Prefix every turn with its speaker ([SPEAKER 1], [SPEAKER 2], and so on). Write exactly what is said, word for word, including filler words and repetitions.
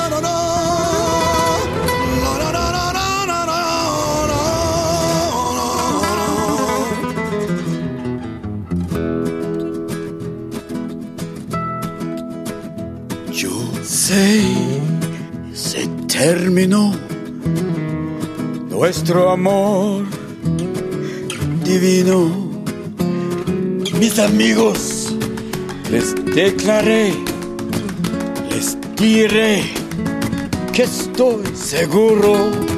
[SPEAKER 1] Yo sé, se terminó nuestro amor divino. Mis amigos, les declaré, les diré que estoy seguro